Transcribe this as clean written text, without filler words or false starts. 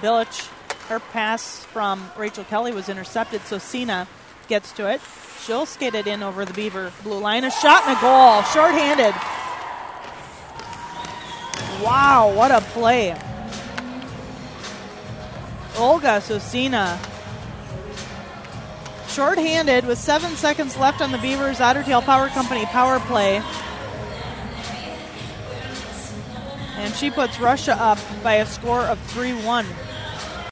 Bilic, her pass from Rachel Kelly was intercepted, so Sina gets to it. She'll skate it in over the Beaver blue line. A shot and a goal. Short-handed. Wow, what a play. Olga Sosina. Short-handed with 7 seconds left on the Beavers Ottertail Power Company power play. And she puts Russia up by a score of 3-1.